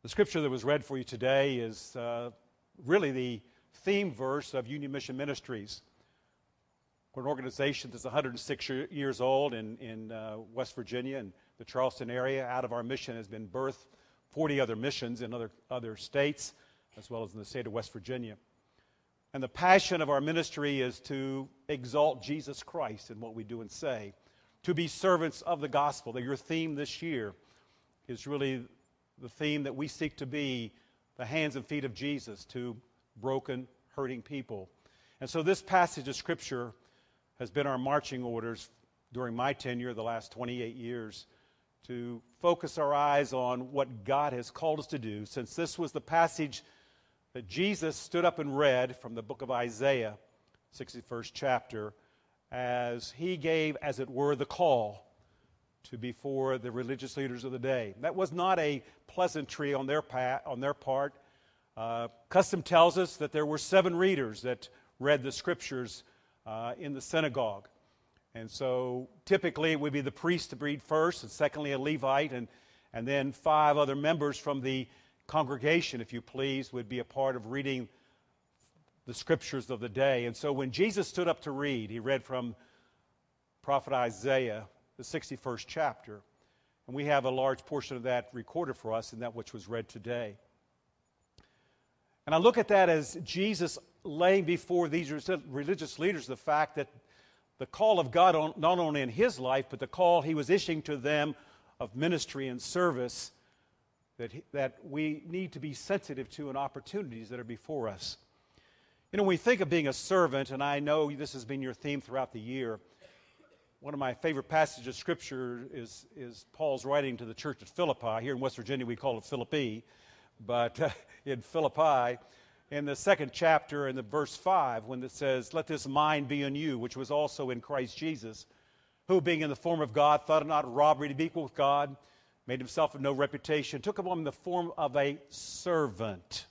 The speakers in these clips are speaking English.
The scripture that was read for you today is really the theme verse of Union Mission Ministries. We're an organization that's 106 years old in West Virginia and the Charleston area. Out of our mission has been birthed 40 other missions in other states, as well as in the state of West Virginia. And the passion of our ministry is to exalt Jesus Christ in what we do and say, to be servants of the gospel. Your theme this year is really the theme that we seek to be the hands and feet of Jesus to broken, hurting people. And so this passage of Scripture has been our marching orders during my tenure, the last 28 years, to focus our eyes on what God has called us to do, since this was the passage that Jesus stood up and read from the book of Isaiah, 61st chapter, as he gave, as it were, the call to before the religious leaders of the day. That was not a pleasantry on their part. Custom tells us that there were 7 readers that read the scriptures in the synagogue. And so typically it would be the priest to read first, and secondly a Levite, and then 5 other members from the congregation, if you please, would be a part of reading the scriptures of the day. And so when Jesus stood up to read, he read from prophet Isaiah, the 61st chapter. And we have a large portion of that recorded for us in that which was read today. And I look at that as Jesus laying before these religious leaders the fact that the call of God, not only in his life, but the call he was issuing to them of ministry and service, that we need to be sensitive to and opportunities that are before us. You know, when we think of being a servant, and I know this has been your theme throughout the year, one of my favorite passages of Scripture is Paul's writing to the church at Philippi. Here in West Virginia we call it Philippi, but in Philippi, in the 2nd chapter, in the verse 5, when it says, "Let this mind be in you, which was also in Christ Jesus, who being in the form of God, thought it not robbery to be equal with God, made himself of no reputation, took upon him the form of a servant."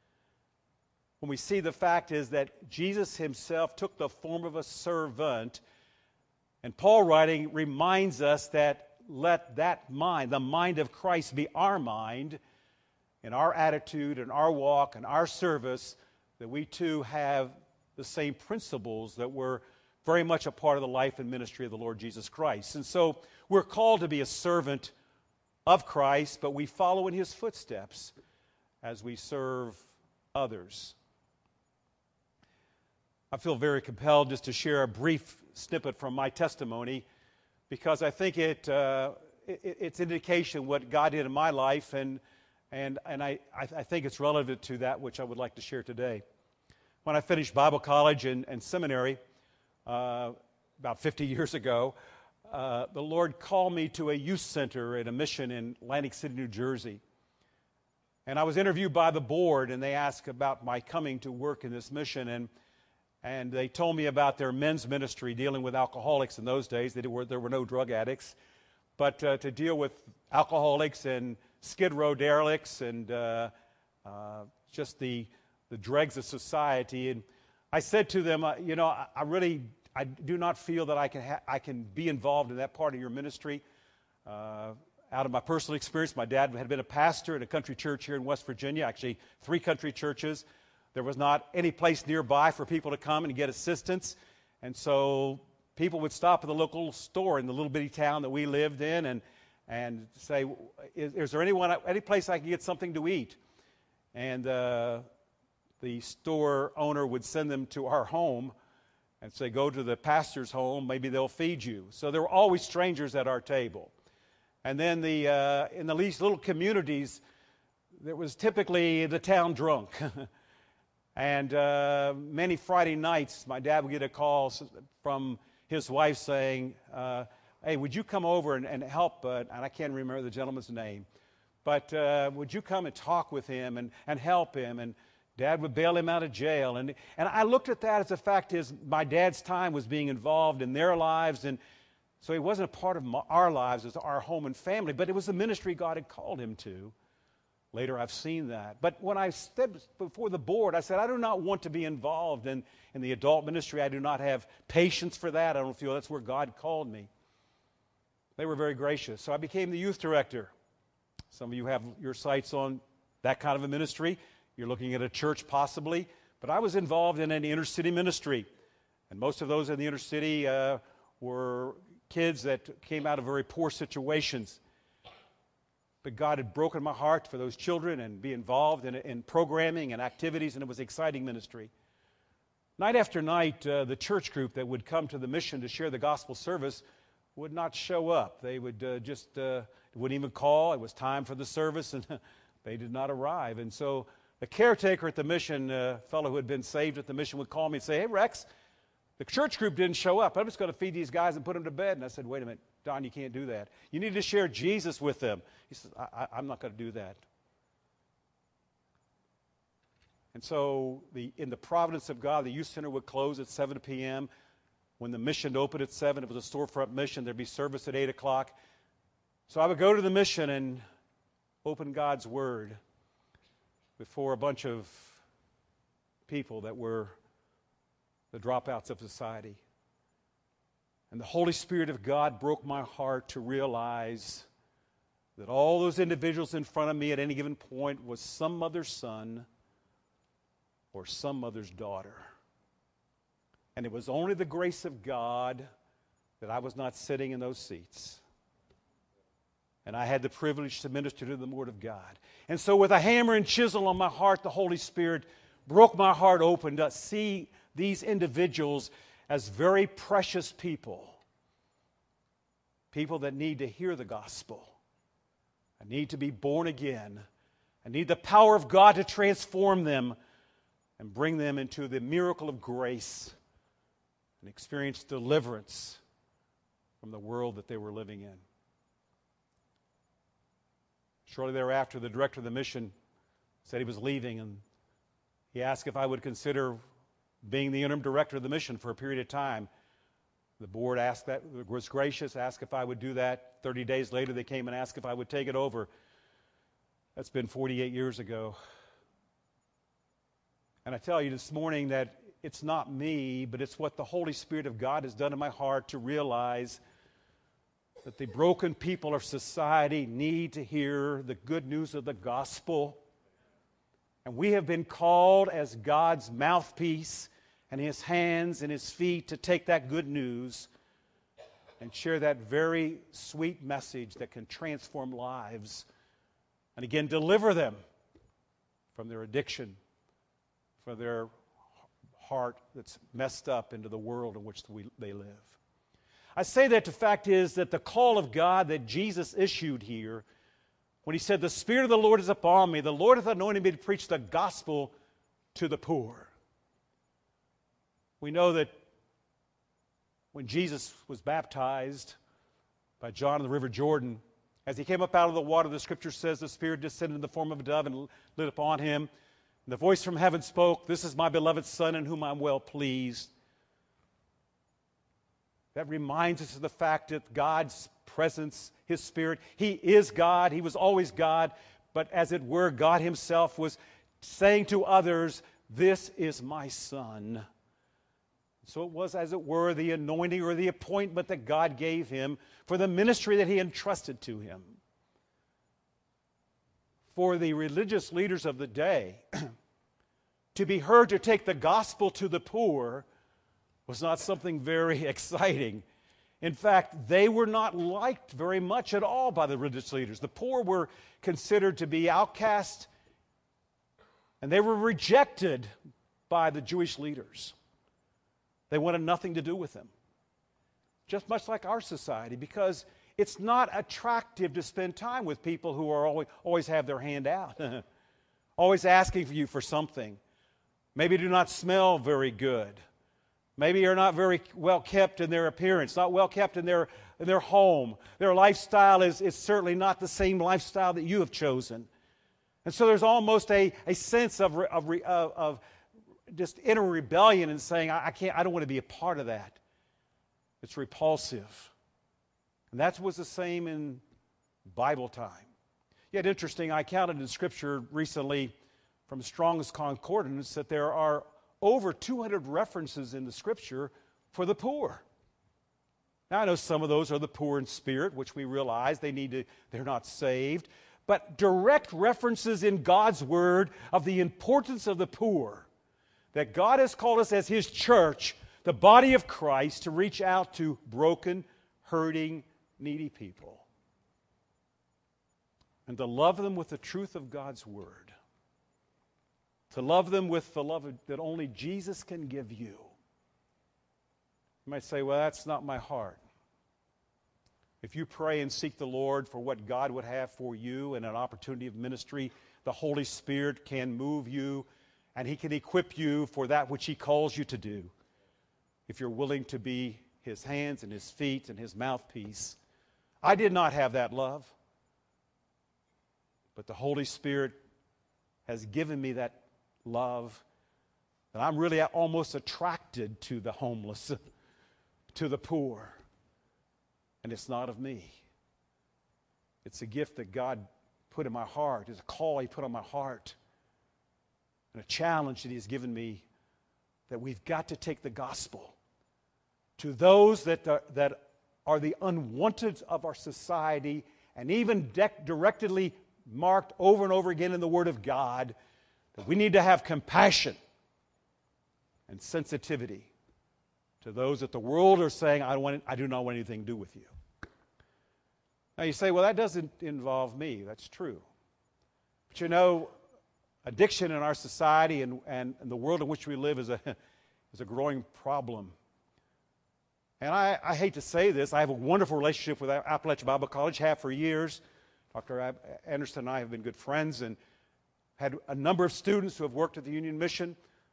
When we see the fact is that Jesus himself took the form of a servant, and Paul writing reminds us that let that mind, the mind of Christ, be our mind in our attitude and our walk and our service, that we too have the same principles that were very much a part of the life and ministry of the Lord Jesus Christ. And so we're called to be a servant of Christ, but we follow in his footsteps as we serve others. I feel very compelled just to share a brief snippet from my testimony, because I think it's an indication what God did in my life, and I think it's relevant to that which I would like to share today. When I finished Bible college and seminary about 50 years ago, the Lord called me to a youth center at a mission in Atlantic City, New Jersey. And I was interviewed by the board, and they asked about my coming to work in this mission, and they told me about their men's ministry dealing with alcoholics in those days. There were no drug addicts, but to deal with alcoholics and skid row derelicts and just the dregs of society. And I said to them, I do not feel that I can be involved in that part of your ministry. Out of my personal experience, my dad had been a pastor in a country church here in West Virginia, actually 3 country churches. There was not any place nearby for people to come and get assistance. And so people would stop at the local store in the little bitty town that we lived in and say, is there any place I can get something to eat? And the store owner would send them to our home and say, go to the pastor's home, maybe they'll feed you. So there were always strangers at our table. And then in these little communities, there was typically the town drunk. And many Friday nights, my dad would get a call from his wife saying, hey, would you come over and help, and I can't remember the gentleman's name, but would you come and talk with him and help him? And Dad would bail him out of jail. And I looked at that as the fact is my dad's time was being involved in their lives, and so he wasn't a part of our lives as our home and family, but it was the ministry God had called him to. Later, I've seen that. But when I stood before the board, I said, I do not want to be involved in the adult ministry. I do not have patience for that. I don't feel that's where God called me. They were very gracious. So I became the youth director. Some of you have your sights on that kind of a ministry. You're looking at a church possibly. But I was involved in an inner city ministry. And most of those in the inner city were kids that came out of very poor situations. But God had broken my heart for those children and be involved in programming and activities, and it was exciting ministry. Night after night, the church group that would come to the mission to share the gospel service would not show up. They would wouldn't even call. It was time for the service, and they did not arrive. And so the caretaker at the mission, a fellow who had been saved at the mission, would call me and say, "Hey, Rex, the church group didn't show up. I'm just going to feed these guys and put them to bed." And I said, "Wait a minute, Don, you can't do that. You need to share Jesus with them." He says, I'm not going to do that. And so in the providence of God, the youth center would close at 7 p.m. When the mission opened at 7, it was a storefront mission. There'd be service at 8 o'clock. So I would go to the mission and open God's Word before a bunch of people that were the dropouts of society. And the Holy Spirit of God broke my heart to realize that all those individuals in front of me at any given point was some mother's son or some mother's daughter. And it was only the grace of God that I was not sitting in those seats. And I had the privilege to minister to the Word of God. And so with a hammer and chisel on my heart, the Holy Spirit broke my heart open to see these individuals as very precious people. People that need to hear the gospel. I need to be born again. I need the power of God to transform them and bring them into the miracle of grace and experience deliverance from the world that they were living in. Shortly thereafter, the director of the mission said he was leaving, and he asked if I would consider being the interim director of the mission for a period of time. The board was gracious, asked if I would do that. 30 days later, they came and asked if I would take it over. That's been 48 years ago. And I tell you this morning that it's not me, but it's what the Holy Spirit of God has done in my heart to realize that the broken people of society need to hear the good news of the gospel. And we have been called as God's mouthpiece and His hands and His feet to take that good news and share that very sweet message that can transform lives and again deliver them from their addiction, from their heart that's messed up into the world in which they live. I say that the fact is that the call of God that Jesus issued here, when He said, "The Spirit of the Lord is upon me, the Lord hath anointed me to preach the gospel to the poor." We know that when Jesus was baptized by John in the River Jordan, as He came up out of the water, the Scripture says the Spirit descended in the form of a dove and lit upon Him. And the voice from heaven spoke, "This is my beloved Son in whom I'm well pleased." That reminds us of the fact that God's presence, His Spirit, He is God, He was always God, but as it were, God Himself was saying to others, "This is my Son." So it was, as it were, the anointing or the appointment that God gave Him for the ministry that He entrusted to Him. For the religious leaders of the day, to be heard to take the gospel to the poor was not something very exciting. In fact, they were not liked very much at all by the religious leaders. The poor were considered to be outcast, and they were rejected by the Jewish leaders. They wanted nothing to do with them. Just much like our society, because it's not attractive to spend time with people who are always have their hand out, always asking you for something. Maybe do not smell very good. Maybe are not very well kept in their appearance, not well kept in their home. Their lifestyle is certainly not the same lifestyle that you have chosen. And so there's almost a sense of just inner rebellion and saying, I don't want to be a part of that. It's repulsive. And that was the same in Bible time. Yet interesting, I counted in Scripture recently from Strong's Concordance that there are over 200 references in the Scripture for the poor. Now, I know some of those are the poor in spirit, which we realize they're not saved. but direct references in God's Word of the importance of the poor. That God has called us as His church, the body of Christ, to reach out to broken, hurting, needy people. And to love them with the truth of God's Word. To love them with the love that only Jesus can give you. You might say, well, that's not my heart. If you pray and seek the Lord for what God would have for you and an opportunity of ministry, the Holy Spirit can move you and He can equip you for that which He calls you to do. If you're willing to be His hands and His feet and His mouthpiece. I did not have that love. But the Holy Spirit has given me that love. And I'm really almost attracted to the homeless, to the poor. And it's not of me. It's a gift that God put in my heart. It's a call He put on my heart. And a challenge that He's given me, that we've got to take the gospel to those that are the unwanted of our society, and even directly marked over and over again in the Word of God, that we need to have compassion and sensitivity to those that the world are saying, I do not want anything to do with you. Now you say, well, that doesn't involve me. That's true. But you know, addiction in our society and the world in which we live is a growing problem. And I hate to say this, I have a wonderful relationship with Appalachian Bible College, have for years. Dr. Anderson and I have been good friends and had a number of students who have worked at the Union Mission.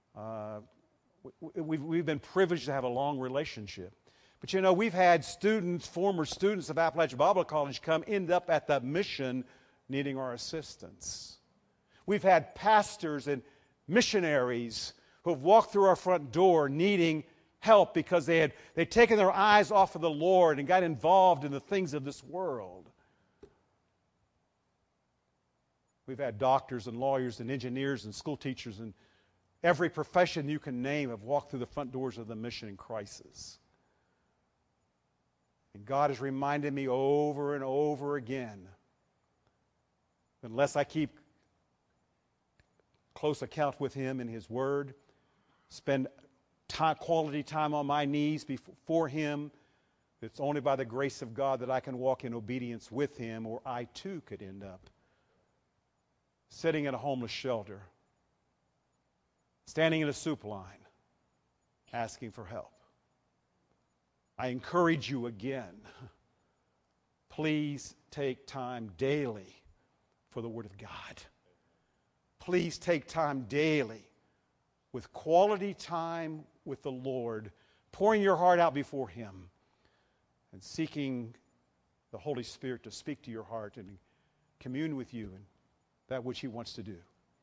We've been privileged to have a long relationship. But you know, we've had students, former students of Appalachian Bible College end up at the mission needing our assistance. We've had pastors and missionaries who have walked through our front door needing help because they'd taken their eyes off of the Lord and got involved in the things of this world. We've had doctors and lawyers and engineers and school teachers and every profession you can name have walked through the front doors of the mission in crisis. And God has reminded me over and over again, unless I keep close account with Him in His Word, spend quality time on my knees before Him, it's only by the grace of God that I can walk in obedience with Him, or I too could end up sitting in a homeless shelter, standing in a soup line, asking for help. I encourage you again, please take time daily for the Word of God. Please take time daily with quality time with the Lord, pouring your heart out before Him and seeking the Holy Spirit to speak to your heart and commune with you and that which He wants to do.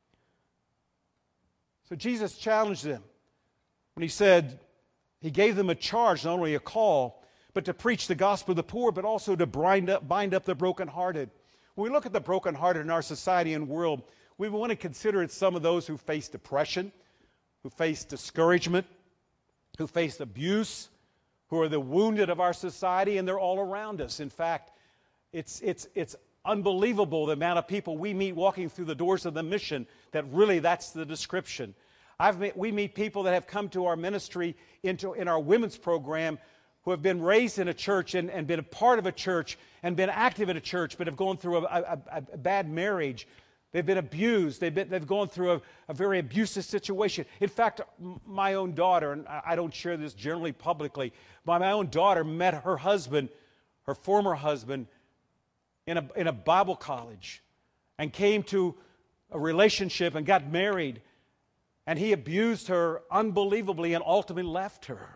So Jesus challenged them when He said, He gave them a charge, not only a call, but to preach the gospel of the poor, but also to bind up the brokenhearted. When we look at the brokenhearted in our society and world, we want to consider it some of those who face depression, who face discouragement, who face abuse, who are the wounded of our society, and they're all around us. In fact, it's unbelievable the amount of people we meet walking through the doors of the mission that really that's the description. We meet people that have come to our ministry in our women's program who have been raised in a church and been a part of a church and been active in a church but have gone through a bad marriage. They've been abused. They've gone through a very abusive situation. In fact, my own daughter, and I don't share this generally publicly, but my own daughter met her husband, her former husband, in a Bible college and came to a relationship and got married. And he abused her unbelievably and ultimately left her.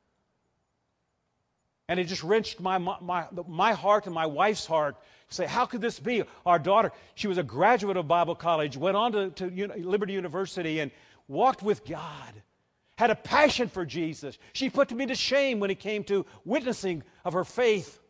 And it just wrenched my heart and my wife's heart. Say, how could this be? Our daughter, she was a graduate of Bible college, went on to Liberty University and walked with God, had a passion for Jesus. She put me to shame when it came to witnessing of her faith.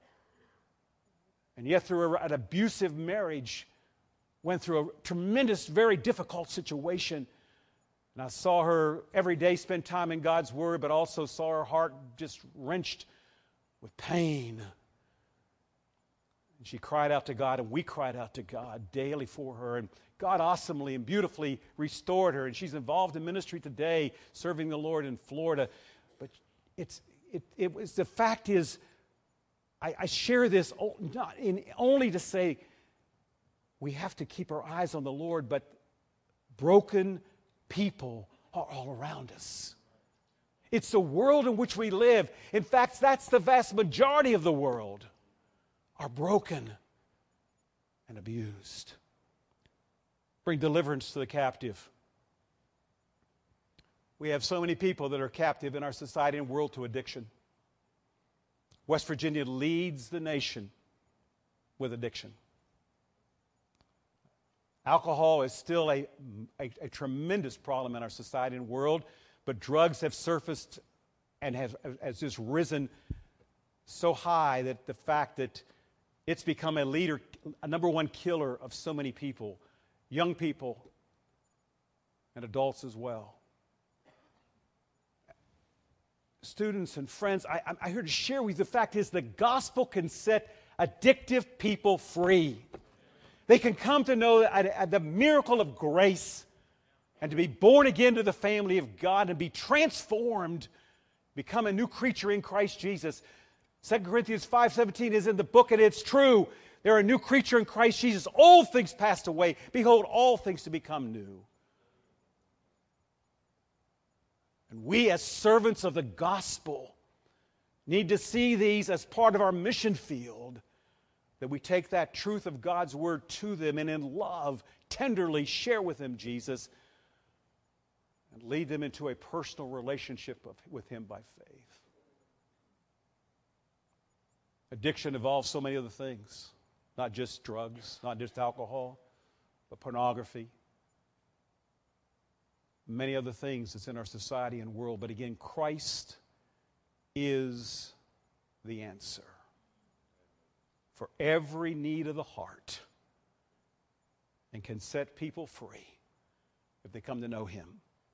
And yet through an abusive marriage, went through a tremendous, very difficult situation. And I saw her every day spend time in God's Word, but also saw her heart just wrenched with pain. And she cried out to God, and we cried out to God daily for her. And God awesomely and beautifully restored her. And she's involved in ministry today, serving the Lord in Florida. But the fact is, I share this only to say we have to keep our eyes on the Lord, but broken people are all around us. It's the world in which we live. In fact, that's the vast majority of the world, are broken and abused. Bring deliverance to the captive. We have so many people that are captive in our society and world to addiction. West Virginia leads the nation with addiction. Alcohol is still a tremendous problem in our society and world, but drugs have surfaced and has just risen so high that the fact that it's become a number one killer of so many people, young people and adults as well. Students and friends, I'm here to share with you the fact is the gospel can set addictive people free. They can come to know the miracle of grace and to be born again to the family of God and be transformed, become a new creature in Christ Jesus. 2 Corinthians 5:17 is in the book, and it's true. They're a new creature in Christ Jesus. Old things passed away. Behold, all things to become new. And we, as servants of the gospel, need to see these as part of our mission field, that we take that truth of God's word to them and in love, tenderly share with them Jesus and lead them into a personal relationship with Him by faith. Addiction involves so many other things, not just drugs, not just alcohol, but pornography, many other things that's in our society and world. But again, Christ is the answer for every need of the heart and can set people free if they come to know Him.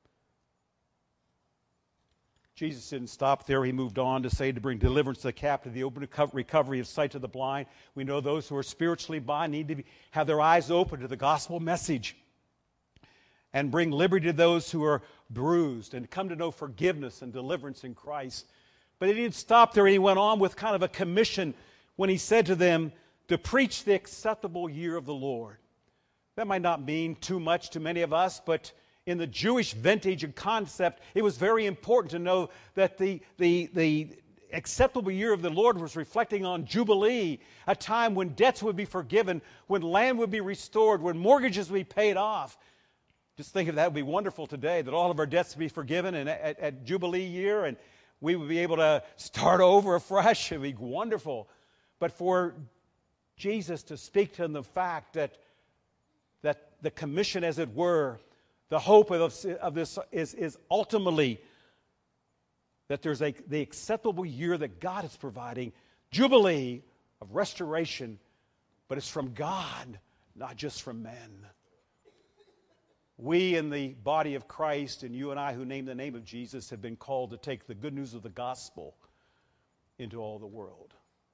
Jesus didn't stop there. He moved on to say to bring deliverance to the captive, the open recovery of sight to the blind. We know those who are spiritually blind need to have their eyes open to the gospel message and bring liberty to those who are bruised and come to know forgiveness and deliverance in Christ. But He didn't stop there. He went on with kind of a commission when He said to them to preach the acceptable year of the Lord. That might not mean too much to many of us, but in the Jewish vintage and concept, it was very important to know that the acceptable year of the Lord was reflecting on Jubilee, a time when debts would be forgiven, when land would be restored, when mortgages would be paid off. Just think of that. It would be wonderful today that all of our debts would be forgiven and at Jubilee year, and we would be able to start over afresh. It would be wonderful. But for Jesus to speak to them the fact that the commission, as it were, the hope of this is ultimately that there's the acceptable year that God is providing, Jubilee of restoration, but it's from God, not just from men. We in the body of Christ, and you and I who name the name of Jesus, have been called to take the good news of the gospel into all the world.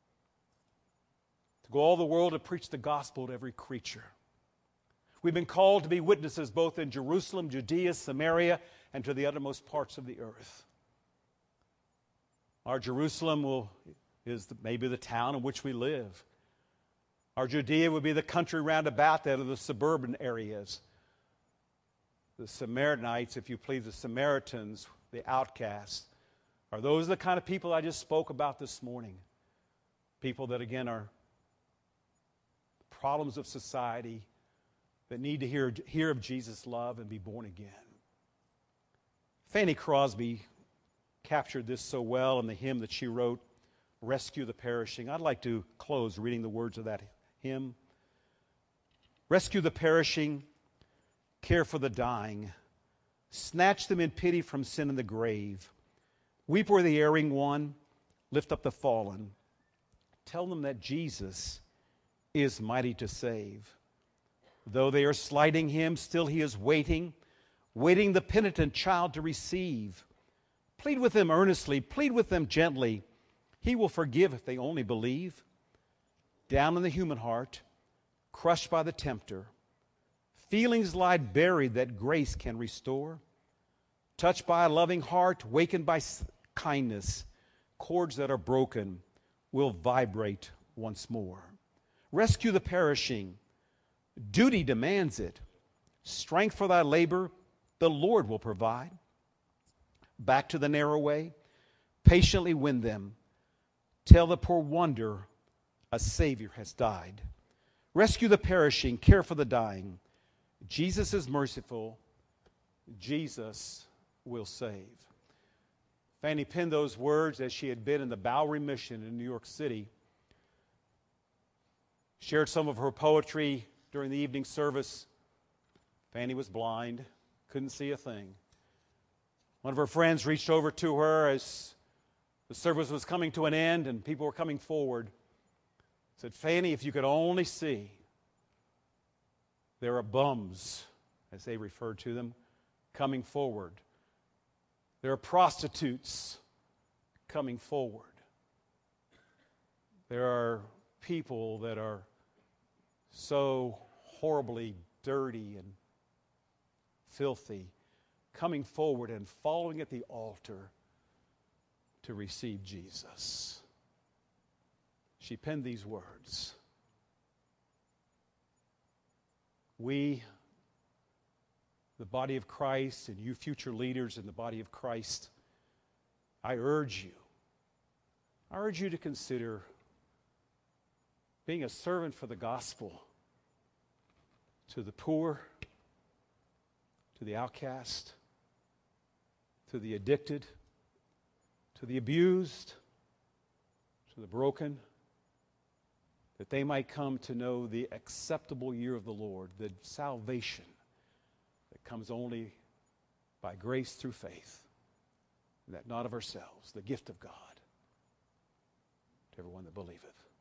To go all the world and preach the gospel to every creature. We've been called to be witnesses both in Jerusalem, Judea, Samaria, and to the uttermost parts of the earth. Our Jerusalem is maybe the town in which we live. Our Judea would be the country round about that, or the suburban areas. The Samaritanites, if you please, the Samaritans, the outcasts, are those the kind of people I just spoke about this morning? People that, again, are problems of society, that need to hear of Jesus' love and be born again. Fanny Crosby captured this so well in the hymn that she wrote, Rescue the Perishing. I'd like to close reading the words of that hymn. Rescue the perishing, care for the dying, snatch them in pity from sin and the grave. Weep o'er the erring one, lift up the fallen. Tell them that Jesus is mighty to save. Though they are slighting Him, still He is waiting the penitent child to receive. Plead with them earnestly, plead with them gently. He will forgive if they only believe. down in the human heart, crushed by the tempter. Feelings lie buried that grace can restore. Touched by a loving heart, wakened by kindness, chords that are broken will vibrate once more. Rescue the perishing. Duty demands it. Strength for thy labor, the Lord will provide. Back to the narrow way, patiently win them. Tell the poor wonder a Savior has died. Rescue the perishing, care for the dying. Jesus is merciful. Jesus will save. Fanny penned those words as she had been in the Bowery Mission in New York City. Shared some of her poetry during the evening service. Fanny was blind, couldn't see a thing. One of her friends reached over to her as the service was coming to an end and people were coming forward. Said, Fanny, if you could only see, there are bums, as they referred to them, coming forward. There are prostitutes coming forward. There are people that are so horribly dirty and filthy coming forward and following at the altar to receive Jesus. She penned these words. We, the body of Christ, and you future leaders in the body of Christ, I urge you to consider being a servant for the gospel to the poor, to the outcast, to the addicted, to the abused, to the broken, that they might come to know the acceptable year of the Lord, the salvation that comes only by grace through faith, and that not of ourselves, the gift of God, to everyone that believeth.